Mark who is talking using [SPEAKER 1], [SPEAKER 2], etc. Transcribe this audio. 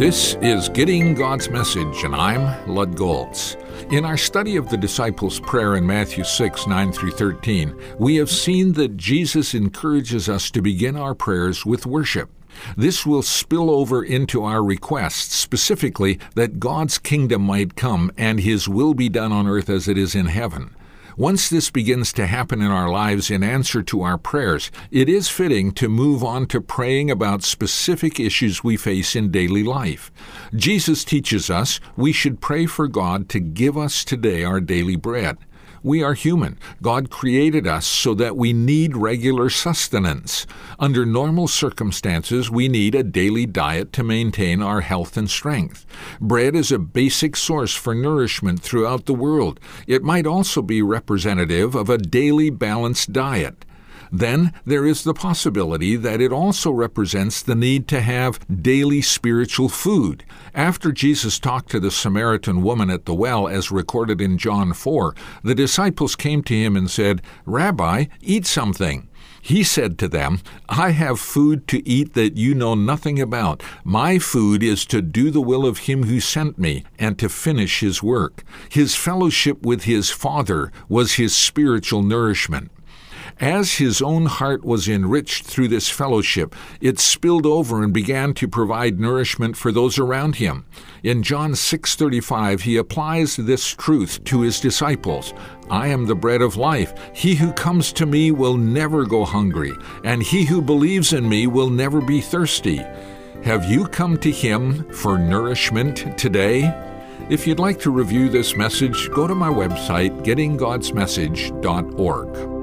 [SPEAKER 1] This is Getting God's Message, and I'm Lud Goltz. In our study of the disciples' prayer in Matthew 6, 9 through 13, we have seen that Jesus encourages us to begin our prayers with worship. This will spill over into our requests, specifically that God's kingdom might come and His will be done on earth as it is in heaven. Once this begins to happen in our lives in answer to our prayers, it is fitting to move on to praying about specific issues we face in daily life. Jesus teaches us we should pray for God to give us today our daily bread. We are human. God created us so that we need regular sustenance. Under normal circumstances, we need a daily diet to maintain our health and strength. Bread is a basic source for nourishment throughout the world. It might also be representative of a daily balanced diet. Then there is the possibility that it also represents the need to have daily spiritual food. After Jesus talked to the Samaritan woman at the well, as recorded in John 4, the disciples came to him and said, "Rabbi, eat something." He said to them, "I have food to eat that you know nothing about. My food is to do the will of Him who sent me and to finish His work." His fellowship with His Father was His spiritual nourishment. As His own heart was enriched through this fellowship, it spilled over and began to provide nourishment for those around Him. In John 6:35, He applies this truth to His disciples. "I am the bread of life. He who comes to me will never go hungry, and he who believes in me will never be thirsty." Have you come to Him for nourishment today? If you'd like to review this message, go to my website, gettinggodsmessage.org.